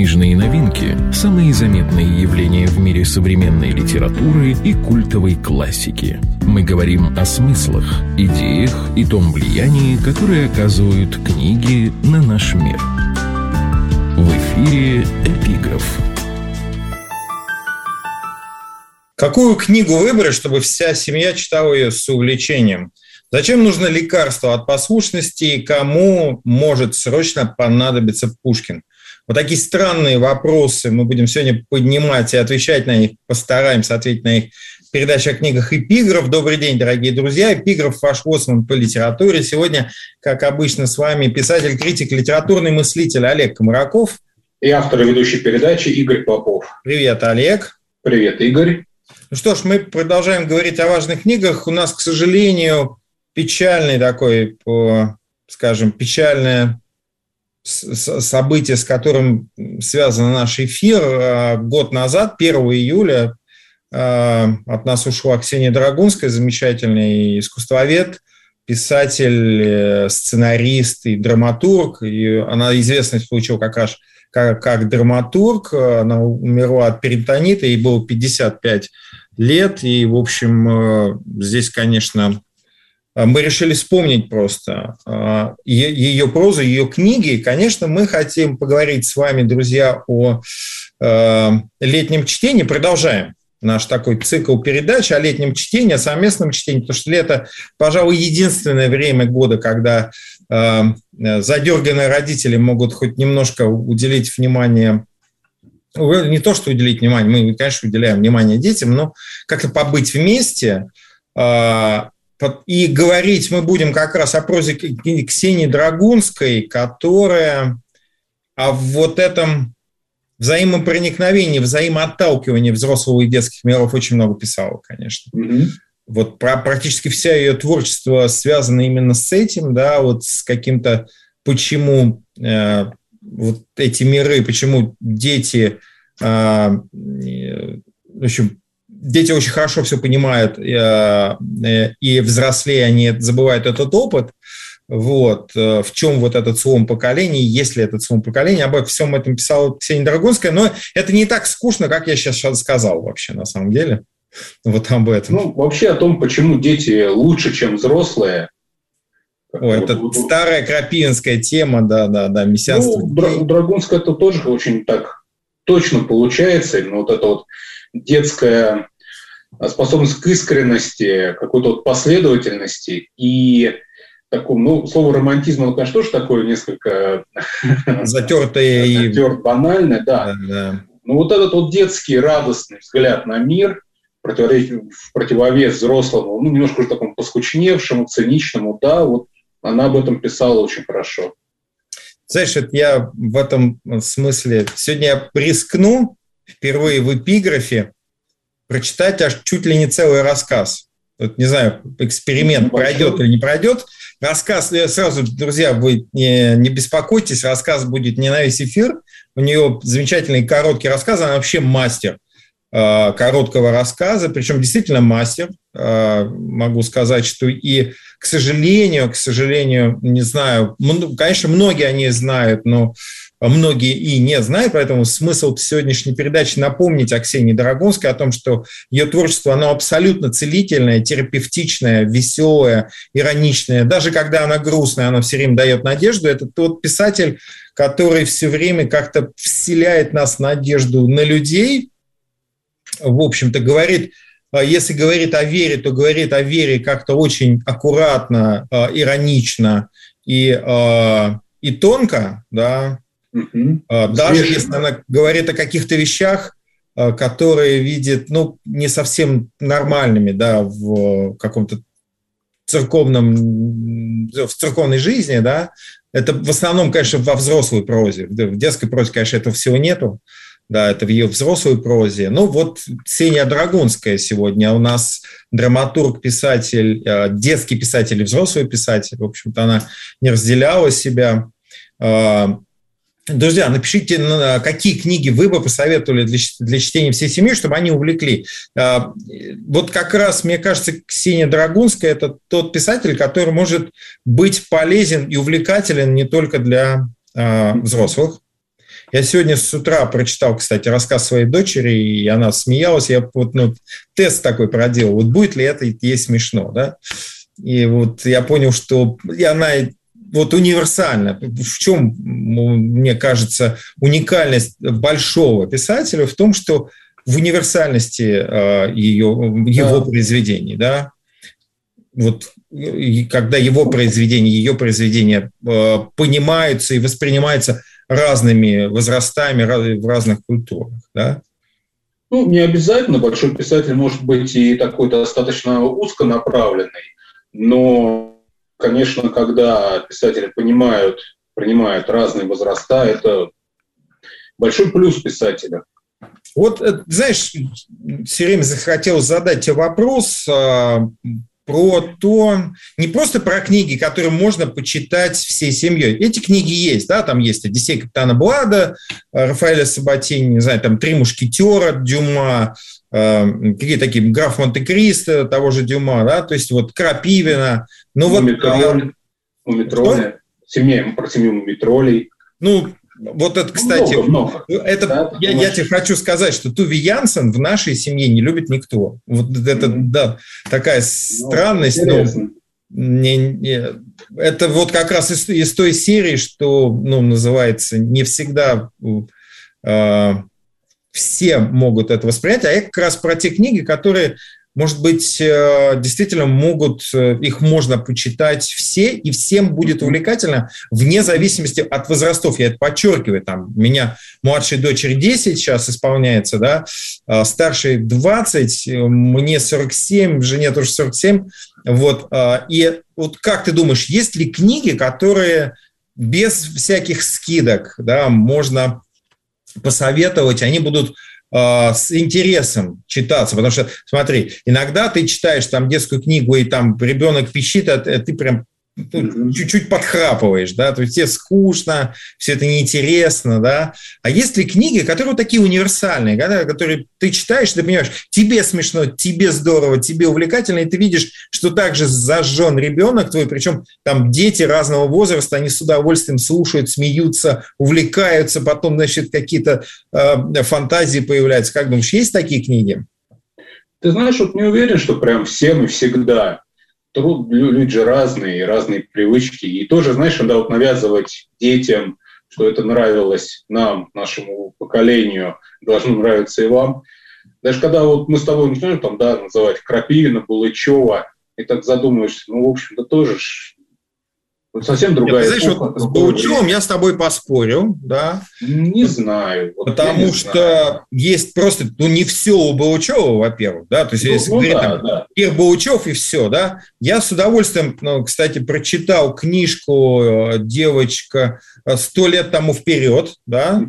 Книжные новинки – самые заметные явления в мире современной литературы и культовой классики. Мы говорим о смыслах, идеях и том влиянии, которое оказывают книги на наш мир. В эфире «Эпиграф». Какую книгу выбрать, чтобы вся семья читала ее с увлечением? Зачем нужно лекарство от послушности и кому может срочно понадобиться Пушкин? Вот такие странные вопросы мы будем сегодня поднимать и отвечать на них, постараемся ответить на них в передаче о книгах «Эпиграф». Добрый день, дорогие друзья. «Эпиграф» – ваш лоцман по литературе. Сегодня, как обычно, с вами писатель, критик, литературный мыслитель Олег Комараков. И автор и ведущий передачи Игорь Попов. Привет, Олег. Привет, Игорь. Ну что ж, мы продолжаем говорить о важных книгах. У нас, к сожалению, печальное событие, с которым связан наш эфир. Год назад, 1 июля, от нас ушла Ксения Драгунская, замечательный искусствовед, писатель, сценарист и драматург. И она известность получила как раз как драматург. Она умерла от перитонита, ей было 55 лет. И, в общем, здесь, конечно, мы решили вспомнить просто ее прозу, ее книги. И, конечно, мы хотим поговорить с вами, друзья, о летнем чтении. Продолжаем наш такой цикл передач о летнем чтении, о совместном чтении, потому что лето, пожалуй, единственное время года, когда задерганные родители могут хоть немножко уделить внимание, не то что уделить внимание, мы, конечно, уделяем внимание детям, но как-то побыть вместе. И говорить мы будем как раз о прозе Ксении Драгунской, которая о вот этом взаимопроникновении, взаимоотталкивании взрослого и детских миров очень много писала, конечно. Mm-hmm. Вот практически вся ее творчество связано именно с этим, да, вот с каким-то, почему вот эти миры, почему дети, в общем, дети очень хорошо все понимают, и взрослее они забывают этот опыт. Вот. В чем вот этот слом поколений, есть ли этот слом поколений, обо всем этом писала Ксения Драгунская, но это не так скучно, как я сейчас сказал вообще на самом деле. Вот об этом. Ну, вообще о том, почему дети лучше, чем взрослые. Это старая крапивинская тема, да, мессианство. Ну, у Драгунской это тоже очень так точно получается, именно вот это вот детская способность к искренности, какой-то вот последовательности и такому, слово романтизм, оно, конечно, тоже такое несколько затертое и банальное, да. Но вот этот вот детский радостный взгляд на мир в противовес взрослому, немножко уже такому поскучневшему, циничному, да, вот она об этом писала очень хорошо. Знаешь, я в этом смысле сегодня я рискну впервые в эпиграфе прочитать аж чуть ли не целый рассказ. Вот, не знаю, эксперимент пройдет или не пройдет. Рассказ, сразу, друзья, вы не беспокойтесь, рассказ будет не на весь эфир. У нее замечательный короткий рассказ, она вообще мастер короткого рассказа, причем действительно мастер. Могу сказать, что и, к сожалению, не знаю, конечно, многие они знают, но многие и не знают, поэтому смысл сегодняшней передачи напомнить о Ксении Драгунской, о том, что ее творчество, оно абсолютно целительное, терапевтичное, веселое, ироничное. Даже когда она грустная, она все время дает надежду. Это тот писатель, который все время как-то вселяет нас надежду на людей. В общем-то, если говорит о вере, то говорит о вере как-то очень аккуратно, иронично и тонко, да. Даже если она говорит о каких-то вещах, которые видит, не совсем нормальными, да, в каком-то в церковной жизни, да, это в основном, конечно, во взрослой прозе, в детской прозе, конечно, этого всего нету, да, это в ее взрослой прозе. Вот Ксения Драгунская сегодня у нас драматург, писатель, детский писатель и взрослый писатель, в общем-то, она не разделяла себя. Друзья, напишите, какие книги вы бы посоветовали для чтения всей семьи, чтобы они увлекли. Вот как раз, мне кажется, Ксения Драгунская – это тот писатель, который может быть полезен и увлекателен не только для взрослых. Я сегодня с утра прочитал, кстати, рассказ своей дочери, и она смеялась. Я вот, тест такой проделал. Вот будет ли это ей смешно, да? И вот я понял, что она вот универсальна. В чем, мне кажется, уникальность большого писателя? В том, что в универсальности его произведений, да? Вот когда его произведения, ее произведения понимаются и воспринимаются разными возрастами в разных культурах, да? Не обязательно. Большой писатель может быть и такой достаточно узконаправленный, но, конечно, когда писатели принимают разные возраста, это большой плюс писателя. Вот, знаешь, все время захотел задать тебе вопрос про то, не просто про книги, которые можно почитать всей семьей. Эти книги есть, да, там есть «Одиссея капитана Блада», Рафаэля Сабатини, не знаю, там «Три мушкетера», Дюма, какие такие, «Граф Монте-Кристо», того же Дюма, да, то есть вот Крапивина. Мумитроль, про семью Мумитролей. Вот это, кстати, много. Это, да, я тебе хочу сказать, что Туве Янсен в нашей семье не любит никто. Вот это, да, такая странность. Это вот как раз из той серии, что, называется, не всегда все могут это воспринять, а я как раз про те книги, которые, может быть, действительно их можно почитать все, и всем будет увлекательно, вне зависимости от возрастов. Я это подчеркиваю. Там, у меня младшей дочери 10 сейчас исполняется, да, старшей 20, мне 47, жене тоже 47. Вот. И вот как ты думаешь, есть ли книги, которые без всяких скидок, да, можно посоветовать, они будут с интересом читаться, потому что, смотри, иногда ты читаешь там детскую книгу, и там ребенок пищит, а ты прям чуть-чуть подхрапываешь, да, то есть тебе скучно, все это неинтересно, да. А есть ли книги, которые вот такие универсальные, да, которые ты читаешь, ты понимаешь, тебе смешно, тебе здорово, тебе увлекательно, и ты видишь, что также зажжен ребенок твой, причем там дети разного возраста, они с удовольствием слушают, смеются, увлекаются, потом, значит, какие-то фантазии появляются. Как думаешь, есть такие книги? Ты знаешь, вот не уверен, что прям всем и всегда. Люди же разные привычки. И тоже, знаешь, когда вот навязывать детям, что это нравилось нам, нашему поколению, должно нравиться и вам. Даже когда вот мы с тобой начинаем там, да, называть Крапивина, Булычева, и так задумаешься, в общем-то, тоже совсем другая эпоха. Знаешь, вот с Булычевым я с тобой поспорил, да? Не знаю. Потому что есть просто, не все у Булычева, во-первых, да, то есть если говорить, Кир Булычев и все, да. Я с удовольствием, кстати, прочитал книжку «Девочка 100 лет тому вперед», да.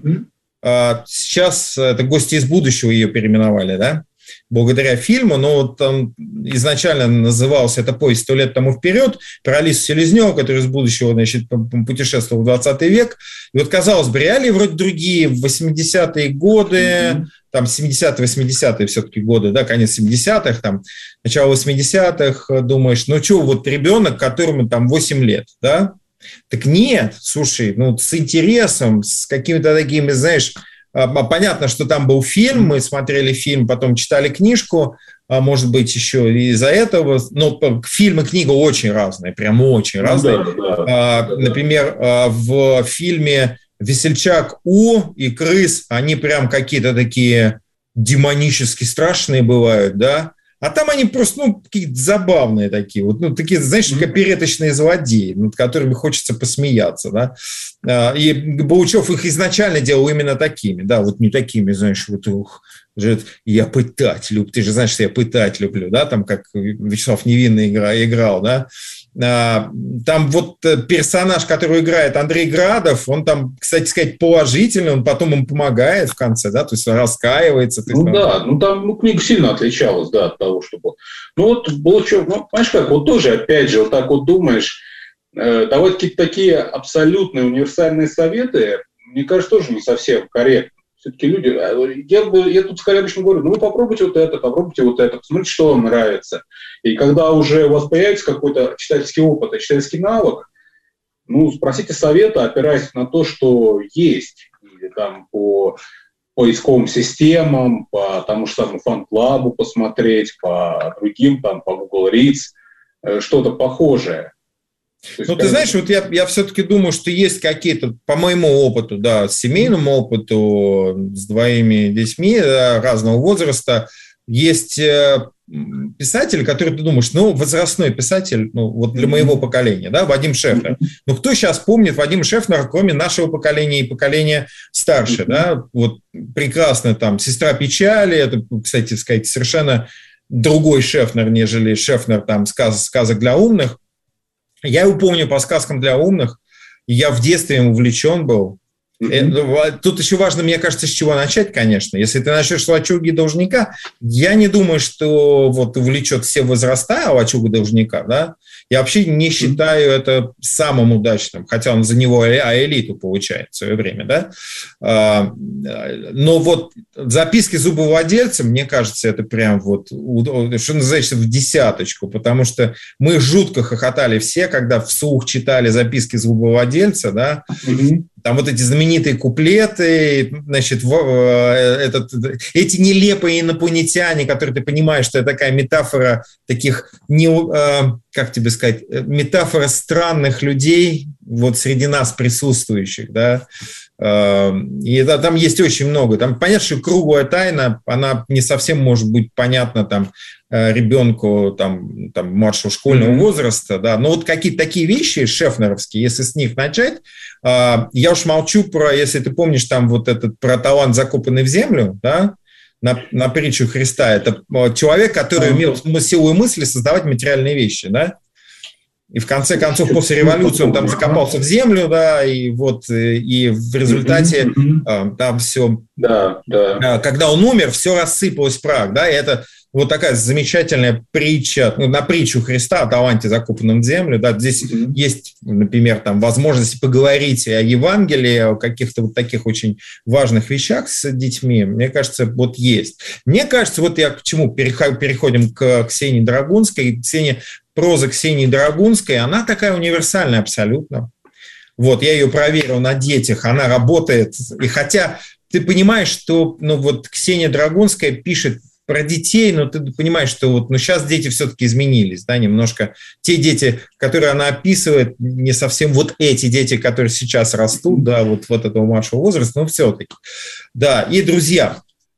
Сейчас это «Гости из будущего» ее переименовали, да, благодаря фильму, но там изначально назывался это «Поезд 100 лет тому вперед», про Алису Селезневу, которая из будущего, значит, путешествовала в 20 век. И вот, казалось бы, реалии вроде другие, в 80-е годы, там 70-е, 80-е все-таки годы, да, конец 70-х, там, начало 80-х, думаешь, что, вот ребенок, которому там 8 лет, да? Так нет, слушай, с интересом, с какими-то такими, знаешь, понятно, что там был фильм, мы смотрели фильм, потом читали книжку, может быть, еще из-за этого, но фильм и книга очень разные, прям очень разные. Да. Например, в фильме «Весельчак У» и «Крыс», они прям какие-то такие демонически страшные бывают, да, а там они просто, какие-то забавные такие, вот, такие, знаешь, опереточные злодеи, над которыми хочется посмеяться, да. И Булычев их изначально делал именно такими, да, вот не такими, знаешь, я пытать люблю, ты же знаешь, что я пытать люблю, да, там, как Вячеслав Невинный играл, да. Там вот персонаж, который играет Андрей Градов, он там, кстати сказать, положительный, он потом им помогает в конце, да, то есть раскаивается. Там книга сильно отличалась, да, от того, что было. Булычев, понимаешь как, вот тоже, опять же, вот так вот думаешь, давать какие-то такие абсолютные универсальные советы, мне кажется, тоже не совсем корректно. Все-таки люди, я тут скорее обычно говорю, попробуйте вот это, посмотрите, что вам нравится. И когда уже у вас появится какой-то читательский опыт, читательский навык, спросите совета, опираясь на то, что есть. И там по поисковым системам, по тому же самому фан-клабу посмотреть, по другим, там, по Google Reads, что-то похожее. Ну, ты знаешь, вот я все-таки думаю, что есть какие-то, по моему опыту, да, семейному опыту с двоими детьми разного возраста, есть писатель, который ты думаешь, ну, возрастной писатель, ну, вот для моего поколения, да, Вадим Шефнер. Ну, кто сейчас помнит Вадима Шефнера, кроме нашего поколения и поколения старше, да, вот прекрасно там «Сестра печали», это, кстати сказать, совершенно другой Шефнер, нежели Шефнер там «Сказок для умных». Я его помню по сказкам для умных, и я в детстве им увлечен был. Тут еще важно, мне кажется, с чего начать, конечно. Если ты начнешь с «Лачуги должника», я не думаю, что вот увлечет все возраста «Лачуга должника», да. Я вообще не считаю это самым удачным, хотя он за него элиту получает в свое время, да. Но вот «Записки зубовладельца», мне кажется, это прям вот, что называется, в десяточку, потому что мы жутко хохотали все, когда вслух читали «Записки зубовладельца», да. Там вот эти знаменитые куплеты, значит, эти нелепые инопланетяне, которые ты понимаешь, что это такая метафора таких, как тебе сказать, метафора странных людей вот среди нас присутствующих, да. И там есть очень много. Там понятно, что круглая тайна, она не совсем может быть понятна там ребенку там младшего школьного возраста, да. Но вот какие-то такие вещи шефнеровские, если с них начать, я уж молчу про, если ты помнишь, там вот этот про талант, закопанный в землю, да, на притчу Христа. Это человек, который умел силой мысли создавать материальные вещи, да. И в конце концов, после революции он там закопался в землю, да, и вот, и в результате там все, когда он умер, все рассыпалось в прах, да, и это вот такая замечательная притча, на притчу Христа о таланте, закопанном в землю, да, здесь есть, например, там возможность поговорить о Евангелии, о каких-то вот таких очень важных вещах с детьми, мне кажется, вот есть. Мне кажется, вот я к чему переходим к Ксении Драгунской, проза Ксении Драгунской, она такая универсальная абсолютно. Вот, я ее проверил на детях, она работает. И хотя ты понимаешь, что ну, вот Ксения Драгунская пишет про детей, но ты понимаешь, что вот, ну, сейчас дети все-таки изменились, да, немножко. Те дети, которые она описывает, не совсем вот эти дети, которые сейчас растут, да, вот этого младшего возраста, но все-таки. Да, и, друзья,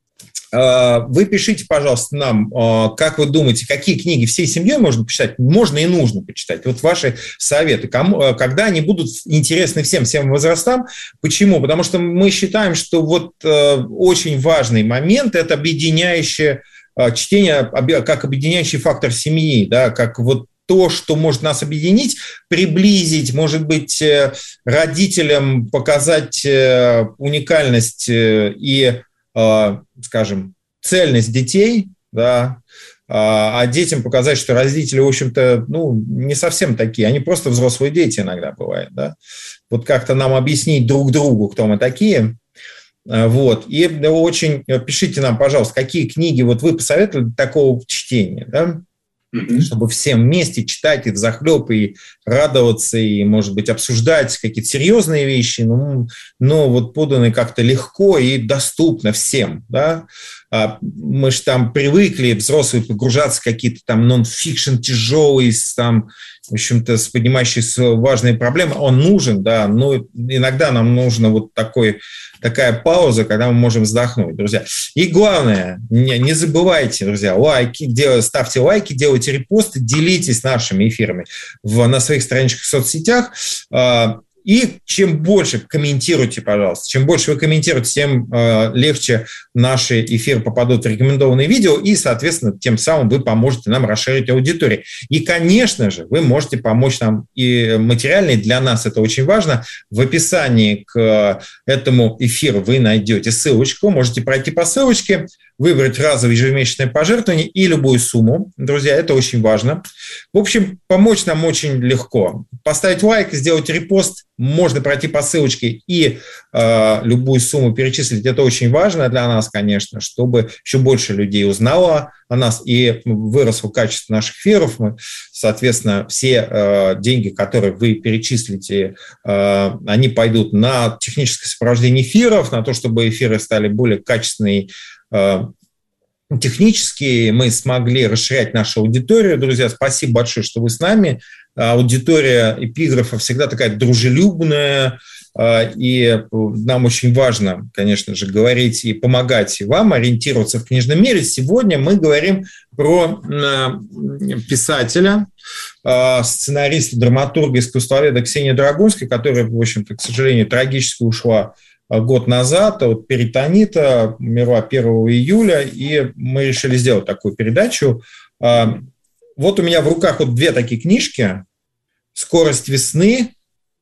вы пишите, пожалуйста, нам, как вы думаете, какие книги всей семьей можно почитать, можно и нужно почитать. Вот ваши советы, когда они будут интересны всем возрастам. Почему? Потому что мы считаем, что вот очень важный момент – это объединяющее чтение, как объединяющий фактор семьи, да, как вот то, что может нас объединить, приблизить, может быть, родителям показать уникальность и, скажем, цельность детей, да, а детям показать, что родители, в общем-то, ну, не совсем такие, они просто взрослые дети иногда бывают, да. Вот как-то нам объяснить друг другу, кто мы такие. Вот. И очень пишите нам, пожалуйста, какие книги вот вы посоветовали такого чтения, да, чтобы всем вместе читать и взахлеб, и радоваться, и, может быть, обсуждать какие-то серьезные вещи, но вот поданы как-то легко и доступно всем, да. Мы же там привыкли, взрослые, погружаться в какие-то там нон-фикшн тяжелые, там, в общем-то, с поднимающиеся важные проблемы. Он нужен, да, но иногда нам нужна вот такая пауза, когда мы можем вздохнуть, друзья. И главное, не забывайте, друзья, ставьте лайки, делайте репосты, делитесь нашими эфирами на своих страничках в соцсетях. И чем больше комментируйте, пожалуйста, чем больше вы комментируете, тем легче наши эфиры попадут в рекомендованные видео, и, соответственно, тем самым вы поможете нам расширить аудиторию. И, конечно же, вы можете помочь нам и материально, и для нас это очень важно. В описании к этому эфиру вы найдете ссылочку, можете пройти по ссылочке, выбрать разовое ежемесячное пожертвование и любую сумму. Друзья, это очень важно. В общем, помочь нам очень легко. Поставить лайк, сделать репост, можно пройти по ссылочке и любую сумму перечислить. Это очень важно для нас, конечно, чтобы еще больше людей узнало о нас и выросло качество наших эфиров. Мы, соответственно, все деньги, которые вы перечислите, они пойдут на техническое сопровождение эфиров, на то, чтобы эфиры стали более качественные, технически мы смогли расширять нашу аудиторию. Друзья, спасибо большое, что вы с нами. Аудитория эпиграфа всегда такая дружелюбная, и нам очень важно, конечно же, говорить и помогать вам ориентироваться в книжном мире. Сегодня мы говорим про писателя, сценариста, драматурга, искусствоведа Ксению Драгунскую, которая, в общем-то, к сожалению, трагически ушла год назад от перитонита, умерла 1 июля, и мы решили сделать такую передачу. Вот у меня в руках вот две такие книжки. «Скорость весны»,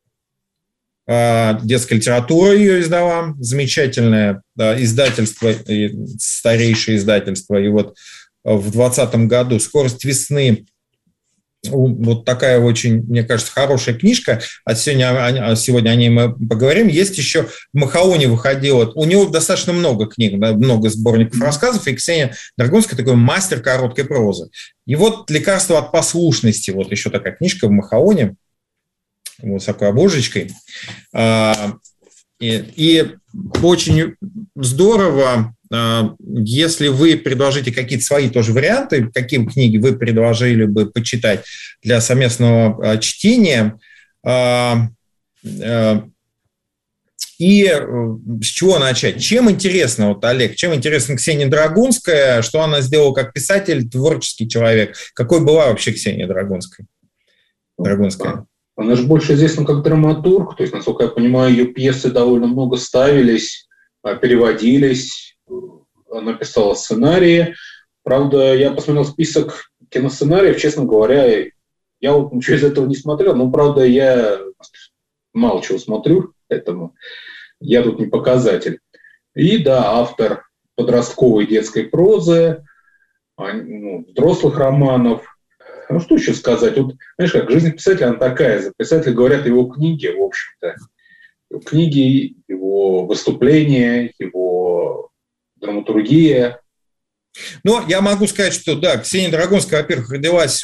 детская литература ее издала, замечательное издательство, старейшее издательство. И вот в 2020 году «Скорость весны», вот такая очень, мне кажется, хорошая книжка. Сегодня о ней мы поговорим. Есть еще в Махаоне выходила. У него достаточно много книг, много сборников рассказов. И Ксения Драгунская такой мастер короткой прозы. И вот «Лекарство от послушности». Вот еще такая книжка в Махаоне. Вот с такой обложечкой. И очень здорово, если вы предложите какие-то свои тоже варианты, какие книги вы предложили бы почитать для совместного чтения. И с чего начать? Чем интересно, вот, Олег, чем интересна Ксения Драгунская, что она сделала как писатель, творческий человек? Какой была вообще Ксения Драгунская? Она же больше известна как драматург, то есть, насколько я понимаю, ее пьесы довольно много ставились, переводились, она писала сценарии. Правда, я посмотрел список киносценариев, честно говоря, я вот ничего из этого не смотрел, но, правда, я мало чего смотрю, поэтому я тут не показатель. И, да, автор подростковой детской прозы, взрослых романов. Ну, что еще сказать? Вот, знаешь, как жизнь писателя, она такая. За писателя говорят его книги, в общем-то. Его книги, его выступления, его драматургия. Ну, я могу сказать, что, да, Ксения Драгунская, во-первых, родилась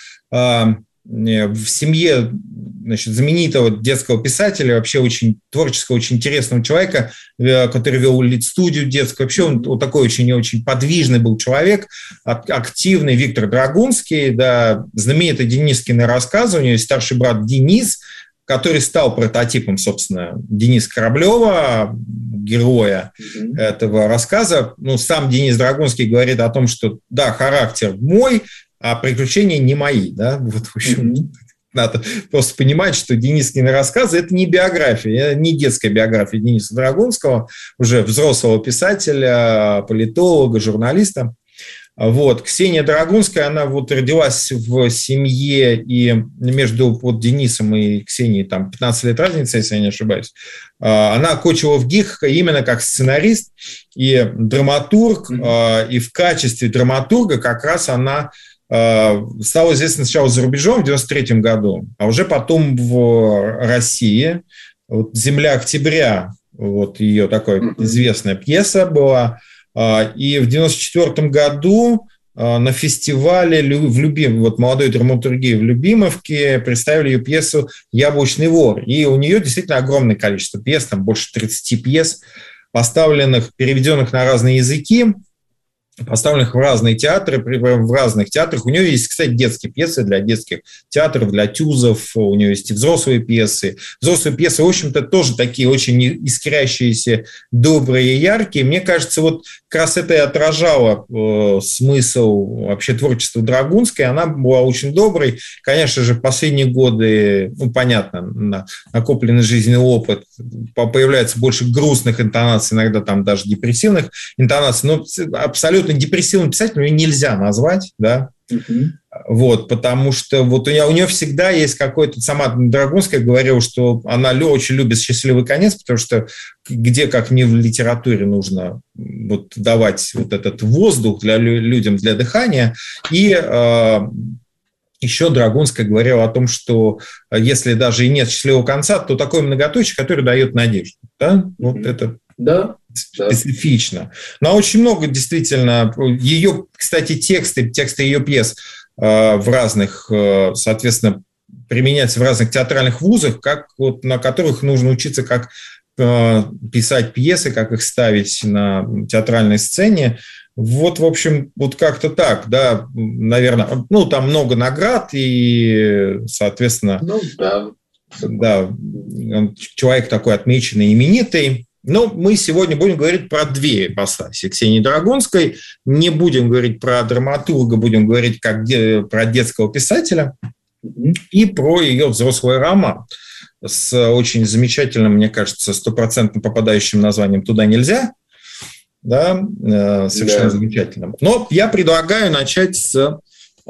в семье, значит, знаменитого детского писателя, вообще очень творческого, очень интересного человека, который вел лит-студию детскую. Вообще он вот такой очень подвижный был человек, активный Виктор Драгунский, да, знаменитый Денискины рассказы. У него есть старший брат Денис, который стал прототипом, собственно, Дениса Кораблева, героя этого рассказа. Ну, сам Денис Драгунский говорит о том, что, да, характер мой, а приключения не мои, да, вот, в общем, надо просто понимать, что Денискины рассказы – это не биография, не детская биография Дениса Драгунского, уже взрослого писателя, политолога, журналиста. Вот. Ксения Драгунская, она вот родилась в семье, и между вот Денисом и Ксенией там 15 лет разница, если я не ошибаюсь. Она окончила в ГИК именно как сценарист и драматург, и в качестве драматурга как раз она стала известна сначала за рубежом в 1993 году, а уже потом в России. Вот «Земля октября», вот ее такая известная пьеса была. И в 1994 году на фестивале вот молодой драматургии в Любимовке представили ее пьесу «Яблочный вор». И у нее действительно огромное количество пьес, там больше 30 пьес, поставленных, переведенных на разные языки, поставленных в разные театры, в разных театрах. У нее есть, кстати, детские пьесы для детских театров, для тюзов, у нее есть и взрослые пьесы. Взрослые пьесы, в общем-то, тоже такие очень искрящиеся, добрые и яркие. Мне кажется, вот как раз это и отражало смысл вообще творчества Драгунской. Она была очень доброй. Конечно же, в последние годы, ну, понятно, накопленный жизненный опыт, появляется больше грустных интонаций, иногда там даже депрессивных интонаций, но абсолютно депрессивным писателем ее нельзя назвать, да. Вот, потому что вот у нее всегда есть какой-то... Сама Драгунская говорила, что она очень любит «Счастливый конец», потому что где, как не в литературе, нужно вот давать вот этот воздух людям для дыхания. И еще Драгунская говорила о том, что если даже и нет счастливого конца, то такой многоточие, который дает надежду. Да? Вот это специфично. Но очень много действительно... Ее, кстати, тексты ее пьес в разных, соответственно, применяются в разных театральных вузах, на которых нужно учиться, как писать пьесы, как их ставить на театральной сцене. Вот, в общем, вот как-то так, да, наверное, там много наград и, соответственно, человек такой отмеченный, именитый. Но мы сегодня будем говорить про две ипостаси Ксении Драгунской. Не будем говорить про драматурга, будем говорить про детского писателя и про ее взрослый роман с очень замечательным, мне кажется, 100% попадающим названием «Туда нельзя». Да, совершенно замечательным. Но я предлагаю начать с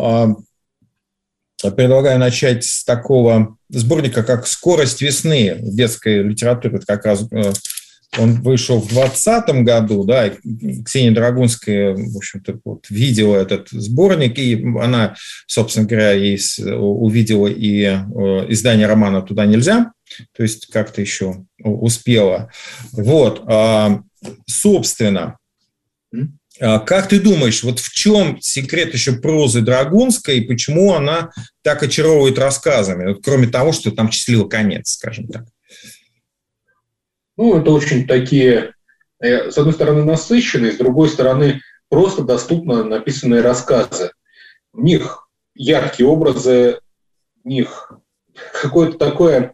такого сборника, как «Скорость весны» в детской литературе. Это как раз он вышел в 2020 году, да, и Ксения Драгунская, в общем-то, вот, видела этот сборник, и она, собственно говоря, увидела и издание романа «Туда нельзя», то есть как-то еще успела. Вот, собственно, как ты думаешь, вот в чем секрет еще прозы Драгунской, и почему она так очаровывает рассказами, вот, кроме того, что там «Счастливый конец», скажем так? Это очень такие, с одной стороны, насыщенные, с другой стороны, просто доступно написанные рассказы. В них яркие образы, в них какое-то такое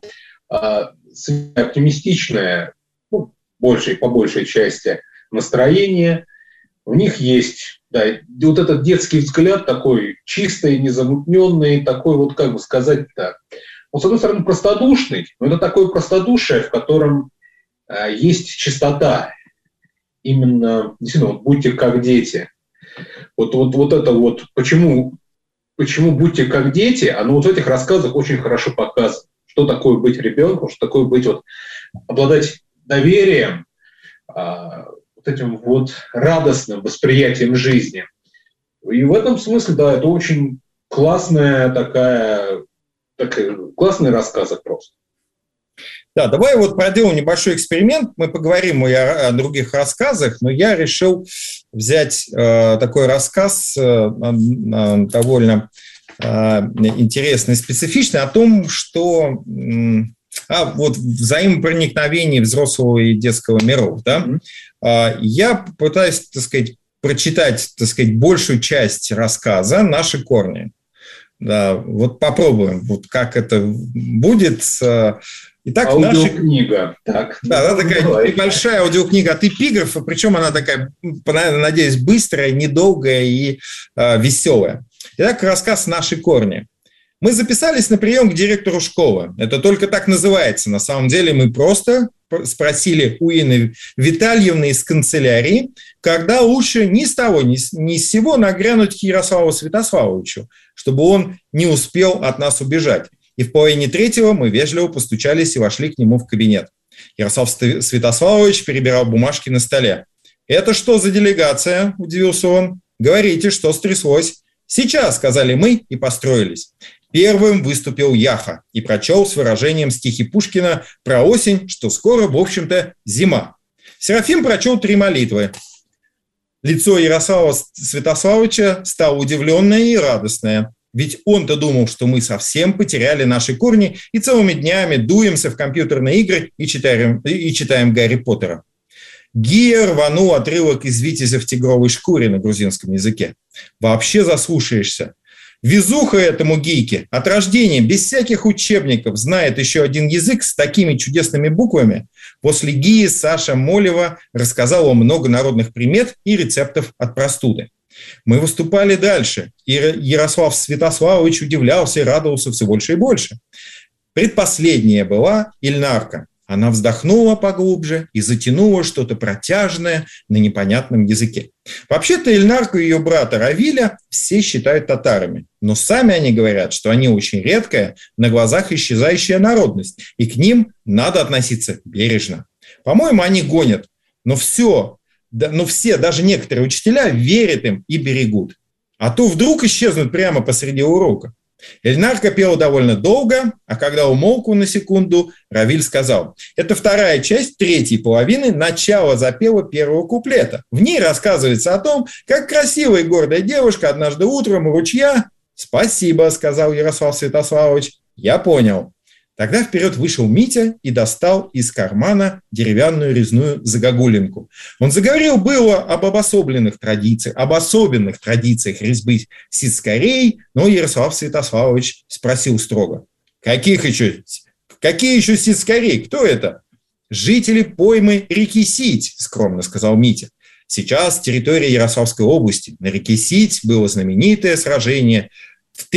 оптимистичное, по большей части, настроение. В них есть вот этот детский взгляд такой чистый, незамутненный, такой вот, как бы сказать-то, он, с одной стороны, простодушный, но это такое простодушие, в котором есть чистота. Именно, действительно, вот будьте как дети. Вот это вот, почему будьте как дети, оно вот в этих рассказах очень хорошо показано. Что такое быть ребенком, что такое быть обладать доверием, вот этим вот радостным восприятием жизни. И в этом смысле, да, это очень классная классные рассказы просто. Да, давай вот проделаем небольшой эксперимент. Мы поговорим и о других рассказах, но я решил взять такой рассказ довольно интересный, специфичный, о том, что вот взаимопроникновение взрослого и детского миров. Да? Я пытаюсь, так сказать, прочитать, так сказать, большую часть рассказа «Наши корни». Да, вот попробуем, вот как это будет. Итак, аудиокнига. Такая небольшая аудиокнига от эпиграфа, причем она такая, надеюсь, быстрая, недолгая и веселая. Итак, рассказ «Наши корни». Мы записались на прием к директору школы. Это только так называется. На самом деле мы просто спросили у Инны Витальевны из канцелярии, когда лучше ни с того, ни с сего нагрянуть к Ярославу Святославовичу, чтобы он не успел от нас убежать. И в 2:30 мы вежливо постучались и вошли к нему в кабинет. Ярослав Святославович перебирал бумажки на столе. «Это что за делегация?» – удивился он. «Говорите, что стряслось?» «Сейчас», – сказали мы и построились. Первым выступил Яха и прочел с выражением стихи Пушкина про осень, что скоро, в общем-то, зима. Серафим прочел 3 молитвы. Лицо Ярослава Святославовича стало удивленное и радостное. Ведь он-то думал, что мы совсем потеряли наши корни и целыми днями дуемся в компьютерные игры и читаем Гарри Поттера. Гия рванул отрывок из «Витязя в тигровой шкуре» на грузинском языке. Вообще заслушаешься. Везуха этому Гийке от рождения, без всяких учебников, знает еще один язык с такими чудесными буквами. После Гии Саша Молева рассказала много народных примет и рецептов от простуды. Мы выступали дальше, и Ярослав Святославович удивлялся и радовался все больше и больше. Предпоследняя была Ильнарка. Она вздохнула поглубже и затянула что-то протяжное на непонятном языке. Вообще-то Эльнарку и ее брата Равиля все считают татарами, но сами они говорят, что они очень редкая, на глазах исчезающая народность, и к ним надо относиться бережно. По-моему, они гонят, но все, даже некоторые учителя верят им и берегут. А то вдруг исчезнут прямо посреди урока. Эльнарка пела довольно долго, а когда умолкла на секунду, Равиль сказал: это вторая часть третьей половины начала запева первого куплета. В ней рассказывается о том, как красивая и гордая девушка однажды утром у ручья... «Спасибо», — сказал Ярослав Святославович, — «я понял». Тогда вперед вышел Митя и достал из кармана деревянную резную загогулинку. Он заговорил было об особенных традициях резьбы сицкарей, но Ярослав Святославович спросил строго: Какие еще сицкарей? Кто это? «Жители поймы реки Сить», — скромно сказал Митя. Сейчас территория Ярославской области. На реке Сить было знаменитое сражение в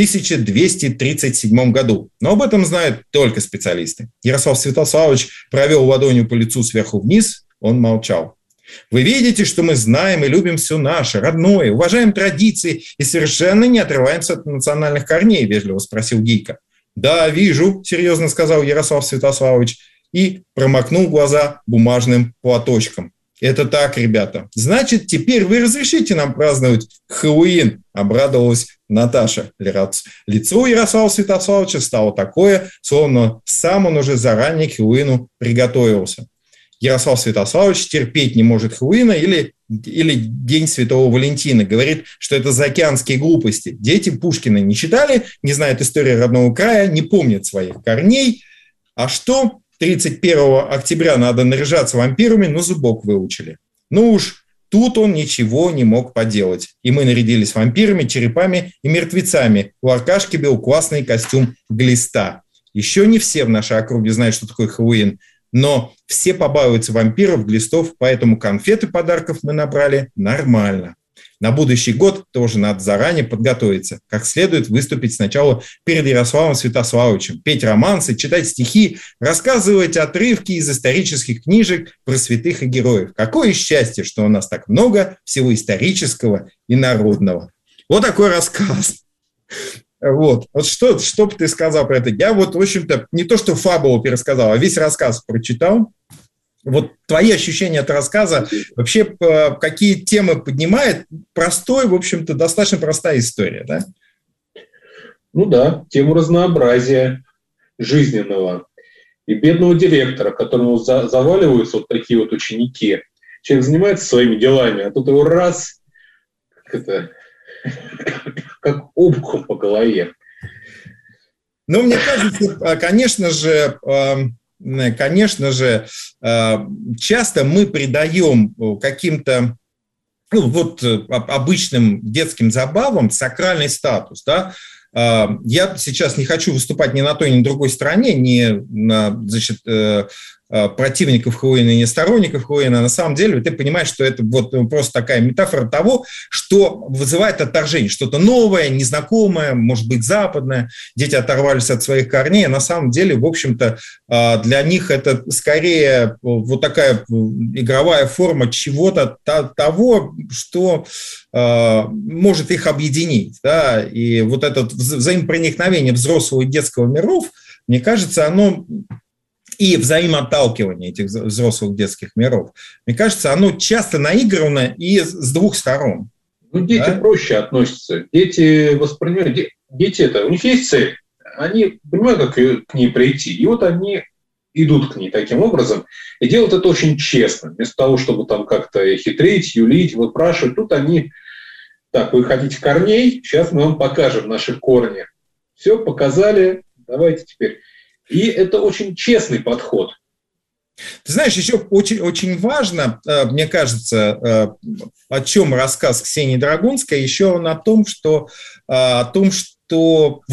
1237 году. Но об этом знают только специалисты. Ярослав Святославович провел ладонью по лицу сверху вниз, он молчал. «Вы видите, что мы знаем и любим все наше, родное, уважаем традиции и совершенно не отрываемся от национальных корней», – вежливо спросил Гейка. «Да, вижу», – серьезно сказал Ярослав Святославович и промокнул глаза бумажным платочком. «Это так, ребята. Значит, теперь вы разрешите нам праздновать Хэллоуин», – обрадовалась Наташа. Лицо Ярослава Святославовича стало такое, словно сам он уже заранее к Хэллоуину приготовился. Ярослав Святославович терпеть не может Хэллоуина или День Святого Валентина. Говорит, что это заокеанские глупости. Дети Пушкина не читали, не знают истории родного края, не помнят своих корней. А что 31 октября надо наряжаться вампирами, на зубок выучили. Ну уж тут он ничего не мог поделать. И мы нарядились вампирами, черепами и мертвецами. У Аркашки был классный костюм глиста. Еще не все в нашей округе знают, что такое Хэллоуин, но все побаиваются вампиров, глистов, поэтому конфеты подарков мы набрали нормально. На будущий год тоже надо заранее подготовиться, как следует выступить сначала перед Ярославом Святославовичем, петь романсы, читать стихи, рассказывать отрывки из исторических книжек про святых и героев. Какое счастье, что у нас так много всего исторического и народного. Вот такой рассказ. Вот что бы ты сказал про это? Я в общем-то, не то что фабулу пересказал, а весь рассказ прочитал. Вот твои ощущения от рассказа, вообще какие темы поднимает? Простой, в общем-то, достаточно простая история, да? Ну да, тему разнообразия жизненного и бедного директора, которому заваливаются вот такие вот ученики. Человек занимается своими делами, а тут его раз, как обухом по голове. Ну, мне кажется, конечно же, часто мы придаем каким-то обычным детским забавам сакральный статус, да. Я сейчас не хочу выступать ни на той, ни на другой стороне, ни на, противников Хэллоуина и не сторонников Хэллоуина. На самом деле ты понимаешь, что это просто такая метафора того, что вызывает отторжение. Что-то новое, незнакомое, может быть, западное. Дети оторвались от своих корней. А на самом деле, в общем-то, для них это скорее вот такая игровая форма чего-то того, что может их объединить. Да? И вот это взаимопроникновение взрослого и детского миров, мне кажется, оно... и взаимоотталкивание этих взрослых детских миров. Мне кажется, оно часто наиграно и с двух сторон. Ну, дети проще относятся. Дети воспринимают... у них есть цель. Они понимают, как к ней прийти. И вот они идут к ней таким образом. И делают это очень честно. Вместо того, чтобы там как-то хитрить, юлить, выпрашивать. Тут они... Так, вы хотите корней? Сейчас мы вам покажем наши корни. Все, показали. Давайте теперь... И это очень честный подход. Ты знаешь, еще очень, очень важно, мне кажется, о чем рассказ Ксении Драгунской, еще о том, что вот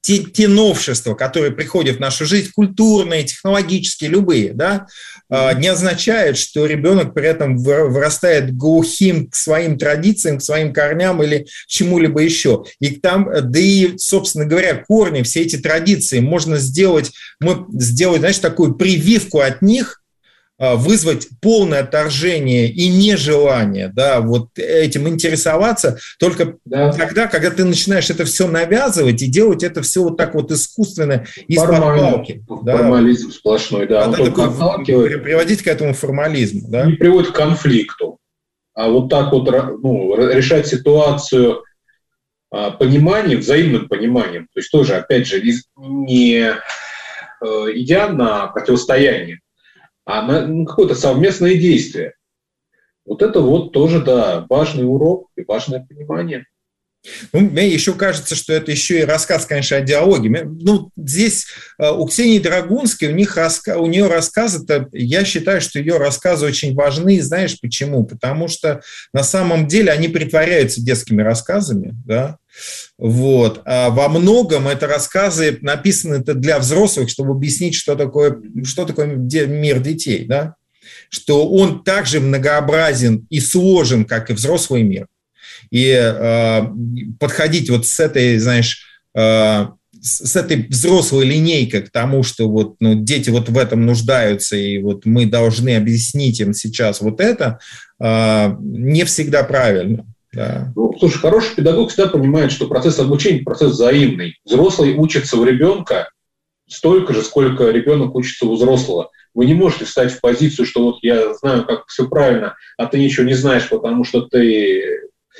те новшества, которые приходят в нашу жизнь, культурные, технологические, любые, да, не означает, что ребенок при этом вырастает глухим к своим традициям, к своим корням или чему-либо еще. И там, да и, собственно говоря, корни, все эти традиции можно сделать, знаешь, такую прививку от них, вызвать полное отторжение и нежелание, да, вот этим интересоваться только тогда, когда ты начинаешь это все навязывать и делать это все вот так вот искусственно, из-под палки. Формализм сплошной, да. Приводить к этому формализму. Да? Не приводит к конфликту. А вот так вот решать ситуацию пониманием, взаимным пониманием, то есть тоже, опять же, не идя на противостояние, а на какое-то совместное действие. Вот это вот тоже, да, важный урок и важное понимание. Мне еще кажется, что это еще и рассказ, конечно, о диалоге. Здесь у Ксении Драгунской, у нее рассказы, я считаю, что ее рассказы очень важны. Знаешь почему? Потому что на самом деле они притворяются детскими рассказами, да? Вот. А во многом это рассказы написаны для взрослых, чтобы объяснить, что такое мир детей, да? Что он также многообразен и сложен, как и взрослый мир. И подходить вот с этой, знаешь, с этой взрослой линейкой к тому, что дети вот в этом нуждаются, и вот мы должны объяснить им сейчас вот это, не всегда правильно. Да. Слушай, хороший педагог всегда понимает, что процесс обучения – процесс взаимный. Взрослый учится у ребенка столько же, сколько ребенок учится у взрослого. Вы не можете встать в позицию, что вот я знаю, как все правильно, а ты ничего не знаешь, потому что ты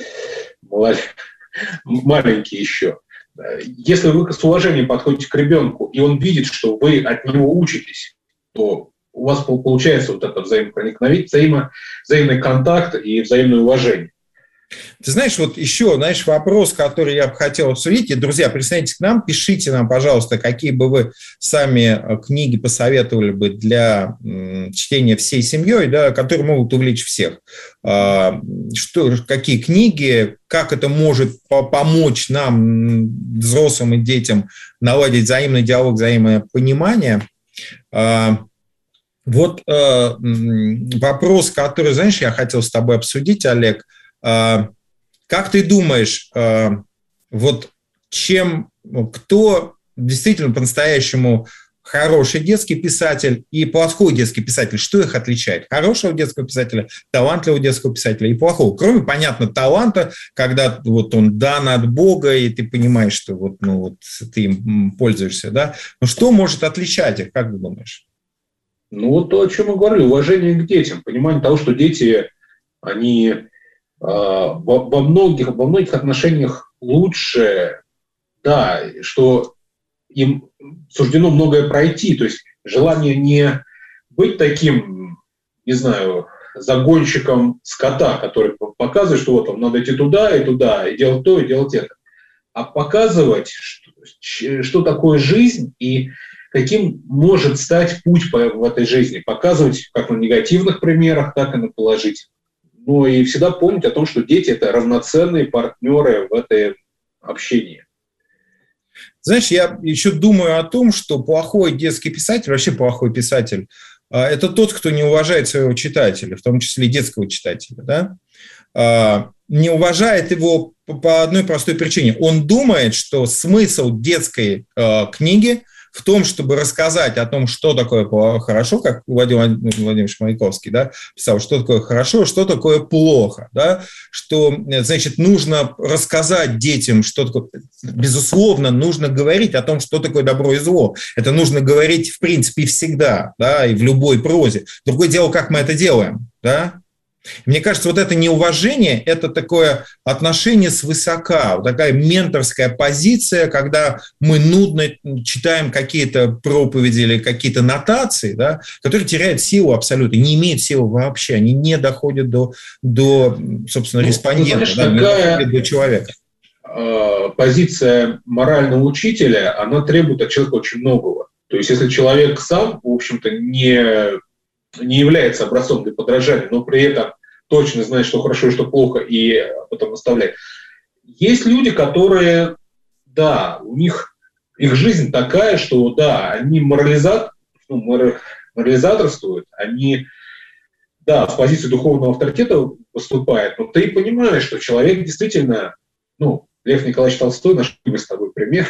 маленький еще. Если вы с уважением подходите к ребенку, и он видит, что вы от него учитесь, то у вас получается вот это взаимопроникновение, взаимный контакт и взаимное уважение. Ты знаешь, вот еще, вопрос, который я бы хотел обсудить. И, друзья, присоединяйтесь к нам, пишите нам, пожалуйста, какие бы вы сами книги посоветовали бы для чтения всей семьей, да, которые могут увлечь всех. Какие книги, как это может помочь нам, взрослым и детям, наладить взаимный диалог, взаимопонимание. Вот вопрос, который, знаешь, я хотел с тобой обсудить, Олег. Как ты думаешь, кто действительно по-настоящему хороший детский писатель и плохой детский писатель, что их отличает? Хорошего детского писателя, талантливого детского писателя и плохого. Кроме, понятно, таланта, когда вот он дан от Бога, и ты понимаешь, что ты им пользуешься, да? Но что может отличать их, как ты думаешь? То, о чем мы говорили, уважение к детям, понимание того, что дети, они во многих отношениях лучше, да, что им суждено многое пройти, то есть желание не быть таким, не знаю, загонщиком скота, который показывает, что вот вам надо идти туда, и делать то, и делать это, а показывать, что такое жизнь и каким может стать путь в этой жизни, показывать как на негативных примерах, так и на положительных. И всегда помнить о том, что дети – это равноценные партнеры в этом общении. Знаешь, я еще думаю о том, что плохой детский писатель, вообще плохой писатель, это тот, кто не уважает своего читателя, в том числе и детского читателя, да? Не уважает его по одной простой причине. Он думает, что смысл детской книги в том, чтобы рассказать о том, что такое хорошо, как Владимир Владимирович Маяковский, да, писал, что такое хорошо, что такое плохо, да, что, значит, нужно рассказать детям, что такое, безусловно, нужно говорить о том, что такое добро и зло. Это нужно говорить, в принципе, всегда, да, и в любой прозе. Другое дело, как мы это делаем, да. Мне кажется, вот это неуважение – это такое отношение свысока, вот такая менторская позиция, когда мы нудно читаем какие-то проповеди или какие-то нотации, да, которые теряют силу абсолютно, не имеют силы вообще, они не доходят до собственно, респондента, знаешь, не доходят до человека. Позиция морального учителя, она требует от человека очень многого. То есть если человек сам, в общем-то, не является образцом для подражания, но при этом точно знает, что хорошо и что плохо, и потом наставляет. Есть люди, которые, да, у них их жизнь такая, что, да, они морализаторствуют, они, да, в позиции духовного авторитета выступают, но ты понимаешь, что человек действительно, Лев Николаевич Толстой, наш с тобой пример,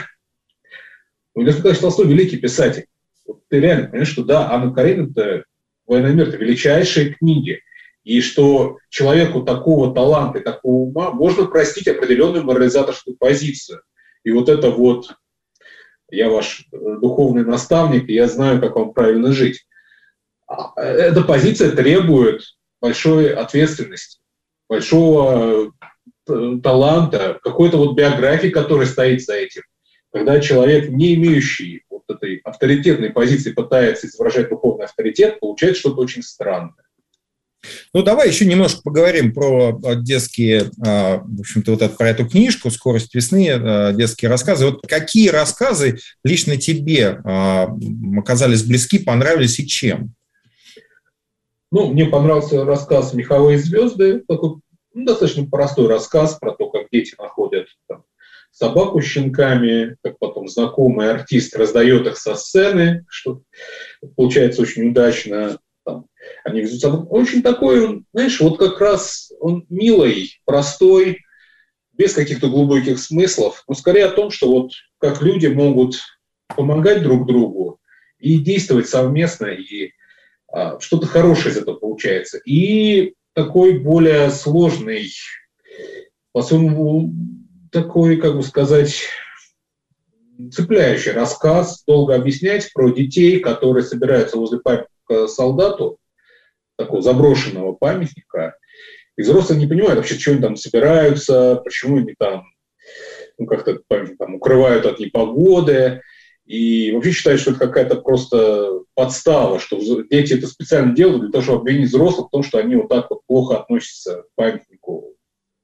Лев Николаевич Толстой великий писатель. Вот ты реально понимаешь, что да, Анна Каренина – это «Война и мир» – это величайшие книги. И что человеку такого таланта и такого ума можно простить определенную морализаторскую позицию. И вот это вот, я ваш духовный наставник, и я знаю, как вам правильно жить. Эта позиция требует большой ответственности, большого таланта, какой-то вот биографии, которая стоит за этим. Когда человек, не имеющий вот этой авторитетной позиции, пытается изображать духовный авторитет, получается что-то очень странное. Давай еще немножко поговорим про детские, в общем-то, про эту книжку «Скорость весны», детские рассказы. Вот какие рассказы лично тебе оказались близки, понравились и чем? Мне понравился рассказ «Меховые звезды», такой достаточно простой рассказ про то, как дети находят собаку с щенками, как потом знакомый артист раздает их со сцены, что получается очень удачно. Они везут собаку. Очень такой, знаешь, вот как раз он милый, простой, без каких-то глубоких смыслов, но скорее о том, что вот как люди могут помогать друг другу и действовать совместно, и что-то хорошее из этого получается. И такой более сложный, по-своему, такой, как бы сказать, цепляющий рассказ, долго объяснять про детей, которые собираются возле памятника солдату, такого заброшенного памятника, и взрослые не понимают вообще, что они там собираются, почему они там, как-то этот памятник там укрывают от непогоды, и вообще считают, что это какая-то просто подстава, что дети это специально делают для того, чтобы обвинить взрослых в том, что они вот так вот плохо относятся к памятнику,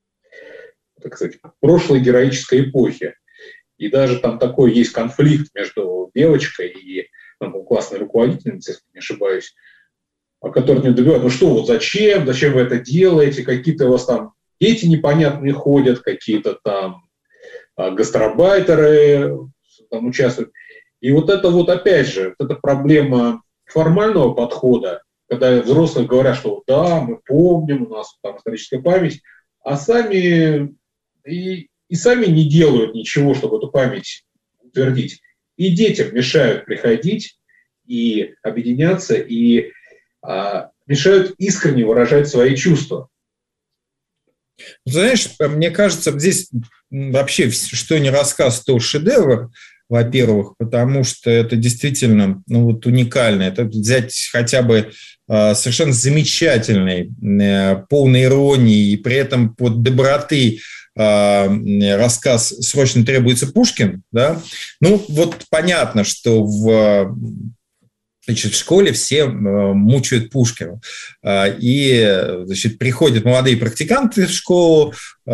так сказать, прошлой героической эпохи. И даже там такой есть конфликт между девочкой и классной руководительницей, если не ошибаюсь, который не добивает, зачем вы это делаете, какие-то у вас там дети непонятные ходят, какие-то там гастарбайтеры там участвуют. И вот это вот опять же, вот эта проблема формального подхода, когда взрослые говорят, что да, мы помним, у нас там историческая память, а сами сами не делают ничего, чтобы эту память утвердить. И детям мешают приходить и объединяться, и мешают искренне выражать свои чувства. Знаешь, мне кажется, здесь вообще, что не рассказ, то шедевр, во-первых, потому что это действительно уникально. Это взять хотя бы совершенно замечательный, полный иронии и при этом под доброты рассказ «Срочно требуется Пушкин». Да? Понятно, что в школе все мучают Пушкина. И, приходят молодые практиканты в школу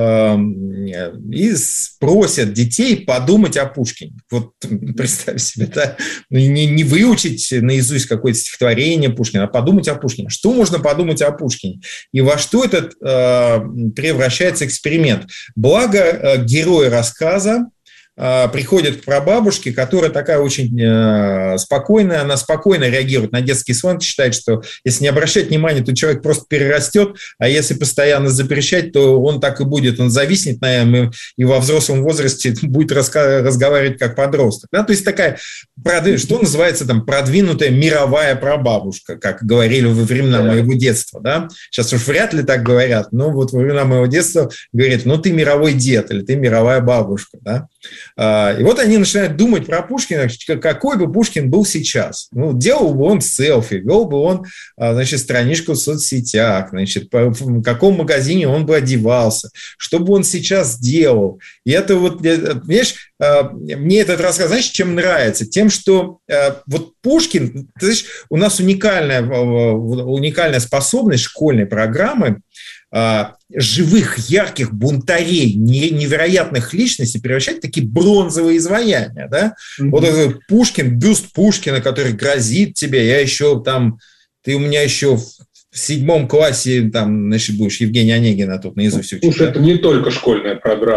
и просят детей подумать о Пушкине. Вот представь себе, да? Не выучить наизусть какое-то стихотворение Пушкина, а подумать о Пушкине. Что можно подумать о Пушкине? И во что этот превращается эксперимент? Благо, герой рассказа приходит к прабабушке, которая такая очень спокойная, она спокойно реагирует на детский сленг, считает, что если не обращать внимания, то человек просто перерастет, а если постоянно запрещать, то он так и будет, он зависнет, наверное, и во взрослом возрасте будет разговаривать как подросток. Да? То есть такая, что называется продвинутая мировая прабабушка, как говорили во времена моего детства. Да? Сейчас уж вряд ли так говорят, но вот во времена моего детства говорят, ты мировой дед или ты мировая бабушка. Да? И вот они начинают думать про Пушкина, какой бы Пушкин был сейчас. Делал бы он селфи, вел бы он, страничку в соцсетях, в каком магазине он бы одевался, что бы он сейчас делал. И это понимаешь, мне этот рассказ, знаешь, чем нравится? Тем, что Пушкин, ты знаешь, у нас уникальная способность школьной программы живых, ярких бунтарей, невероятных личностей превращать в такие бронзовые изваяния. Да? Mm-hmm. Вот этот Пушкин, бюст Пушкина, который грозит тебе, ты у меня еще в 7 классе будешь Евгения Онегина тут наизусть учить. Слушай, да? Это не только школьная программа.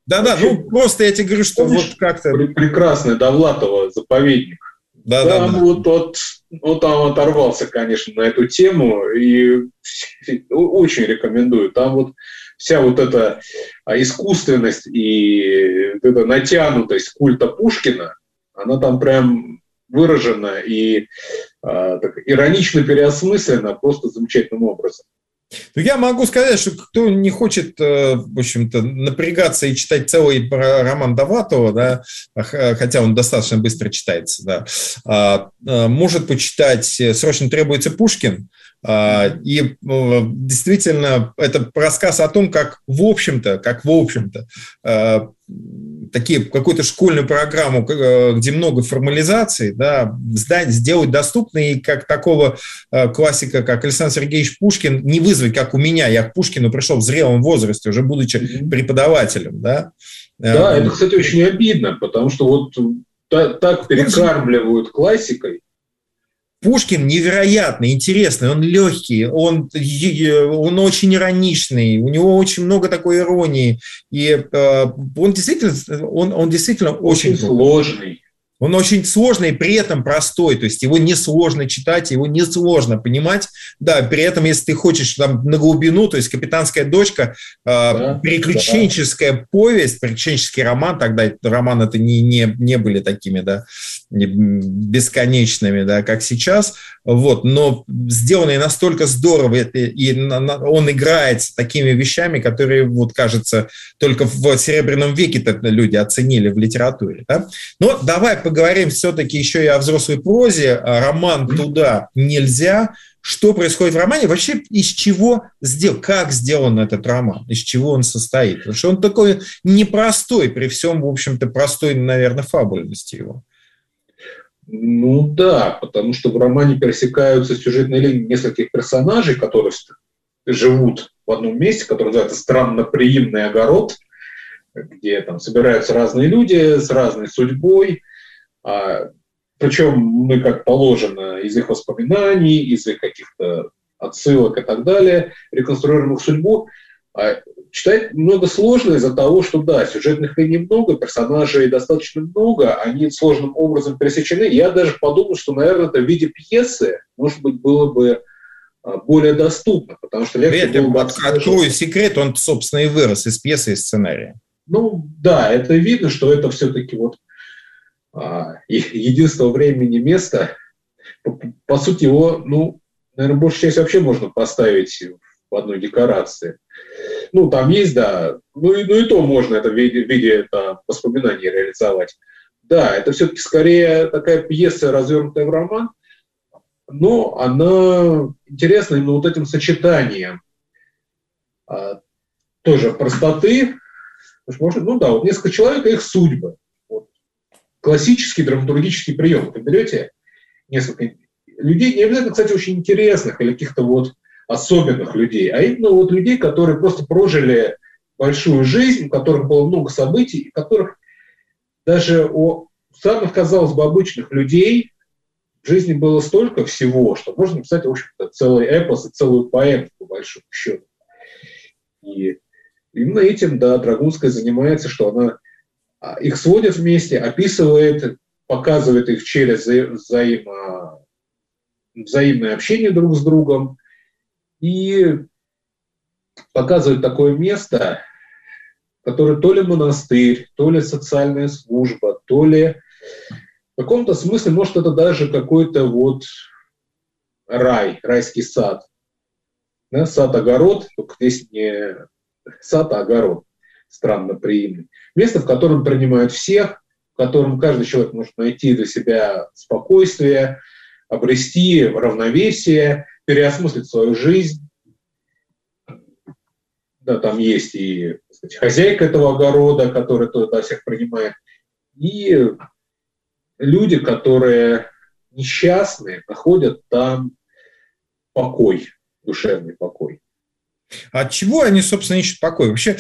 Да-да, вообще, ну просто я тебе говорю, что помнишь, вот как-то... прекрасный Довлатова заповедник. Да. Вот там оторвался, конечно, на эту тему, и очень рекомендую. Там вот вся вот эта искусственность и вот эта натянутость культа Пушкина, она там прям выражена и так иронично переосмыслена просто замечательным образом. Ну, я могу сказать, что кто не хочет, в общем-то, напрягаться и читать целый роман Довлатова, да, хотя он достаточно быстро читается, да, может почитать «Срочно требуется Пушкин». И действительно, это рассказ о том, как в общем-то, какую-то школьную программу, где много формализаций, да, сделать доступной, и как такого классика, как Александр Сергеевич Пушкин, не вызвать, как у меня. Я к Пушкину пришел в зрелом возрасте, уже будучи преподавателем. Да, это, кстати, очень обидно, потому что вот так перекармливают классикой. Пушкин невероятно интересный, он легкий, он очень ироничный, у него очень много такой иронии, и он действительно очень сложный. Он очень сложный и при этом простой, то есть его несложно читать, его несложно понимать, да, при этом, если ты хочешь там на глубину, то есть «Капитанская дочка», приключенческая повесть, приключенческий роман, тогда романы это не были такими, да, бесконечными, да, как сейчас, вот, но сделанный настолько здорово, и он играет с такими вещами, которые, вот, кажется, только в Серебряном веке люди оценили в литературе, да? Но давай поговорим все-таки еще и о взрослой прозе. Роман «Туда нельзя». Что происходит в романе? Вообще, из чего как сделан этот роман? Из чего он состоит? Потому что он такой непростой, при всем, в общем-то, простой, наверное, фабульности его. Ну да, потому что в романе пересекаются сюжетные линии нескольких персонажей, которые живут в одном месте, который называется «Странноприимный огород», где там собираются разные люди с разной судьбой. Причем мы, как положено, из их воспоминаний, из их каких-то отсылок и так далее, реконструируем их судьбу. Читать много сложно из-за того, что, да, сюжетных линий много, персонажей достаточно много, они сложным образом пересечены. Я даже подумал, что, наверное, это в виде пьесы, может быть, было бы более доступно, потому что легче было бы... Открою секрет, он, собственно, и вырос из пьесы и сценария. Ну, да, это видно, что это все-таки вот единство времени, места. По сути, его, ну, наверное, большую часть вообще можно поставить в одной декорации. Ну, там есть, да, ну и то можно это в виде воспоминаний реализовать. Да, это все-таки скорее такая пьеса, развернутая в роман, но она интересна именно вот этим сочетанием тоже простоты. Можно, ну да, вот несколько человек и их судьбы. Вот. Классический драматургический прием. Вы берете несколько людей, не обязательно, кстати, очень интересных или каких-то вот особенных людей, а именно вот людей, которые просто прожили большую жизнь, у которых было много событий, и которых даже у самых, казалось бы, обычных людей в жизни было столько всего, что можно написать, в общем-то, целый эпос и целую поэму, по большому счету. И именно этим, да, Драгунская занимается, что она их сводит вместе, описывает, показывает их через взаимное общение друг с другом и показывает такое место, которое то ли монастырь, то ли социальная служба, то ли в каком-то смысле, может, это даже какой-то вот рай, райский сад. Да, сад-огород, только здесь не сад, а огород, странноприимный. Место, в котором принимают всех, в котором каждый человек может найти для себя спокойствие, обрести равновесие, переосмыслить свою жизнь. Да, там есть и, так сказать, хозяйка этого огорода, которая туда всех принимает, и люди, которые несчастные, находят там покой, душевный покой. От чего они, собственно, ищут покой? Вообще,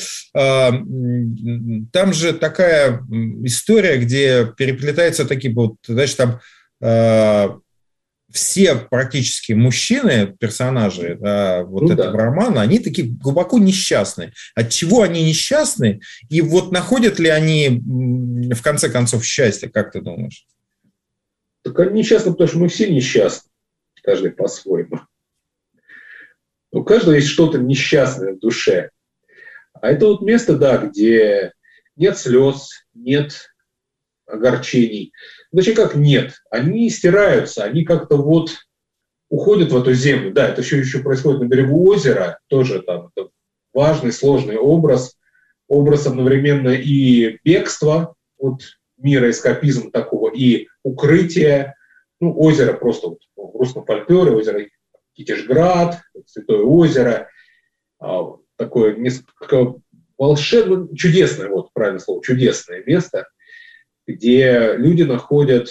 там же такая история, где переплетаются такие вот, знаешь, там все практически мужчины, персонажи этого романа, они такие глубоко несчастны. От чего они несчастны? И вот находят ли они в конце концов счастье, как ты думаешь? Так они несчастны, потому что мы все несчастны, каждый по-своему. У каждого есть что-то несчастное в душе. А это вот место, да, где нет слез, нет огорчений. Значит, как нет? Они стираются, они как-то вот уходят в эту землю. Да, это еще происходит на берегу озера, тоже там это важный, сложный образ одновременно и бегства от мира, эскапизм такого, и укрытие. Озеро просто вот, в русском фольклоре, озеро Китежград, Святое озеро, такое несколько волшебное, чудесное, вот правильное слово, чудесное место, где люди находят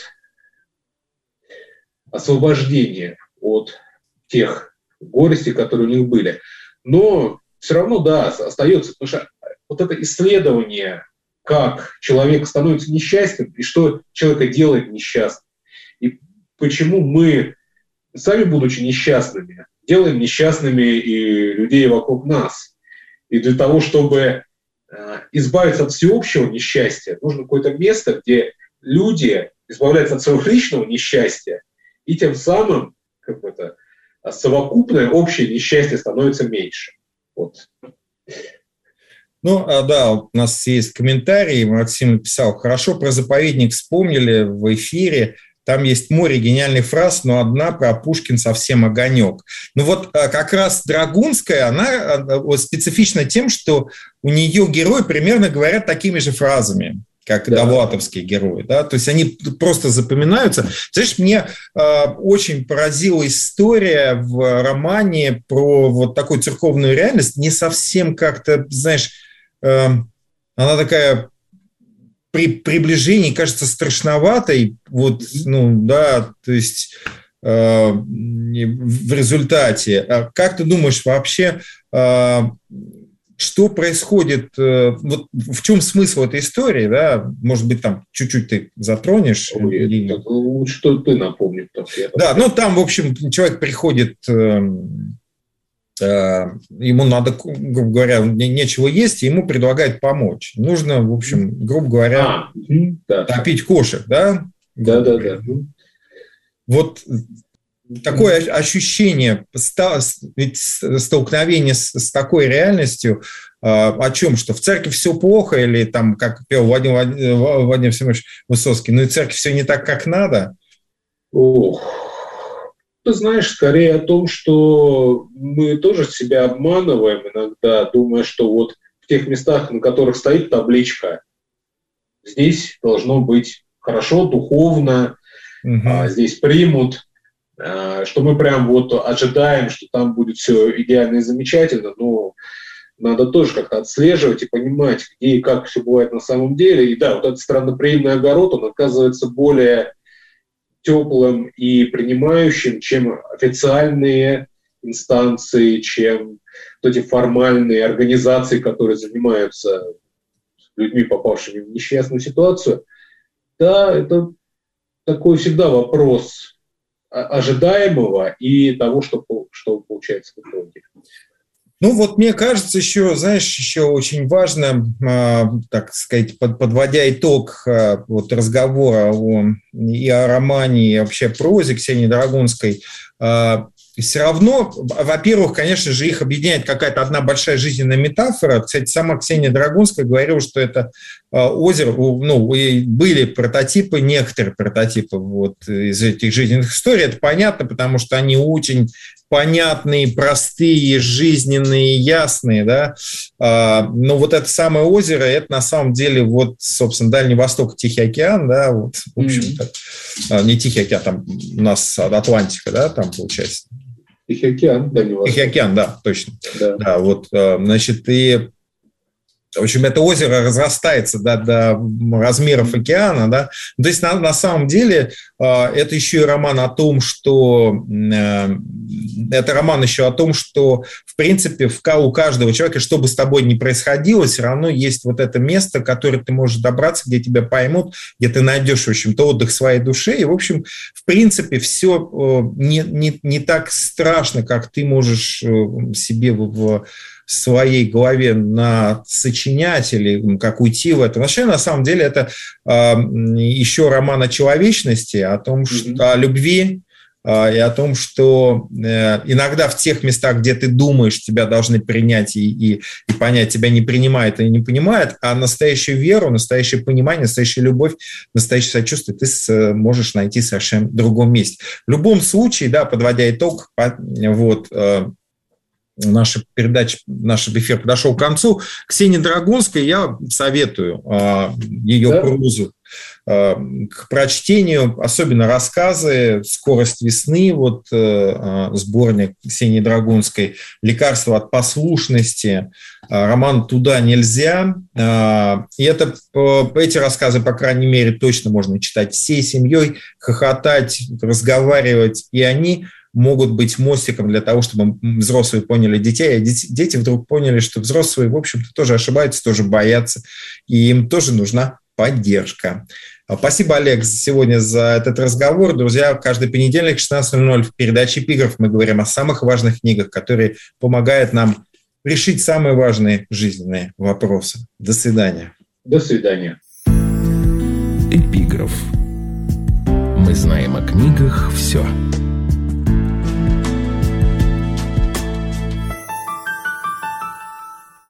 освобождение от тех горестей, которые у них были. Но все равно, да, остается, потому что вот это исследование, как человек становится несчастным и что человека делает несчастным, и почему мы, сами будучи несчастными, делаем несчастными и людей вокруг нас. И для того, чтобы избавиться от всеобщего несчастья, нужно какое-то место, где люди избавляются от своего личного несчастья, и тем самым совокупное общее несчастье становится меньше. Вот. Да, у нас есть комментарий, Максим написал: хорошо про заповедник вспомнили в эфире. Там есть море гениальных фраз, но одна про Пушкин совсем огонек. Как раз Драгунская, она специфична тем, что у нее герои примерно говорят такими же фразами, как довлатовские герои. Да? То есть они просто запоминаются. Знаешь, мне очень поразила история в романе про вот такую церковную реальность. Не совсем как-то, знаешь, она такая... При приближении кажется страшноватой, то есть в результате. Как ты думаешь вообще, что происходит, в чем смысл этой истории, да? Может быть, там чуть-чуть ты затронешь? Что ты напомнишь? Там, в общем, человек приходит... ему надо, грубо говоря, нечего есть, и ему предлагают помочь. Нужно, в общем, грубо говоря, топить кошек, да? Да. Вот такое ощущение столкновения с такой реальностью, о чем? Что в церкви все плохо, или там, как пел Владимир Семенович Высоцкий, и церковь все не так, как надо? Ты знаешь, скорее о том, что мы тоже себя обманываем иногда, думая, что вот в тех местах, на которых стоит табличка, здесь должно быть хорошо, духовно, здесь примут, что мы прям вот ожидаем, что там будет все идеально и замечательно, но надо тоже как-то отслеживать и понимать, где и как все бывает на самом деле. И да, вот этот странноприимный огород, он оказывается более теплым и принимающим, чем официальные инстанции, чем вот эти формальные организации, которые занимаются людьми, попавшими в несчастную ситуацию. Да, это такой всегда вопрос ожидаемого и того, что получается в итоге. Мне кажется, еще очень важно, так сказать, подводя итог разговора и о романе, и вообще прозе Ксении Драгунской, все равно, во-первых, конечно же, их объединяет какая-то одна большая жизненная метафора. Кстати, сама Ксения Драгунская говорила, что это озеро, были прототипы, некоторые прототипы из этих жизненных историй. Это понятно, потому что они очень понятные, простые, жизненные, ясные, да. Но вот это самое озеро, это на самом деле собственно, Дальний Восток, Тихий океан, да, в общем-то. Не Тихий океан, там у нас Атлантика, да, там получается. Тихий океан, Дальний Восток. Тихий океан, да, точно. Да, значит, и В общем, это озеро разрастается до размеров океана. Да? То есть, на самом деле, это еще и роман о том, что... Это роман еще о том, что, в принципе, у каждого человека, что бы с тобой ни происходило, все равно есть вот это место, к которому ты можешь добраться, где тебя поймут, где ты найдешь, в общем-то, отдых своей душе. И, в общем, в принципе, все не так страшно, как ты можешь себе в своей голове сочинять или как уйти в это. Вообще, на самом деле, это еще роман о человечности, о том, что о любви, и о том, что иногда в тех местах, где ты думаешь, тебя должны принять и понять, тебя не принимают и не понимают, а настоящую веру, настоящее понимание, настоящую любовь, настоящее сочувствие ты можешь найти в совершенно другом месте. В любом случае, да, подводя итог, вот, наша передача, наш эфир подошел к концу. Ксении Драгунской я советую ее прозу к прочтению, особенно рассказы «Скорость весны», вот сборник Ксении Драгунской, «Лекарство от послушности», роман «Туда нельзя». И эти рассказы, по крайней мере, точно можно читать всей семьей, хохотать, разговаривать, и они могут быть мостиком для того, чтобы взрослые поняли детей, а дети вдруг поняли, что взрослые, в общем-то, тоже ошибаются, тоже боятся, и им тоже нужна поддержка. Спасибо, Олег, сегодня за этот разговор. Друзья, каждый понедельник в 16:00 в передаче «Эпиграф» мы говорим о самых важных книгах, которые помогают нам решить самые важные жизненные вопросы. До свидания. До свидания. Эпиграф. Мы знаем о книгах все.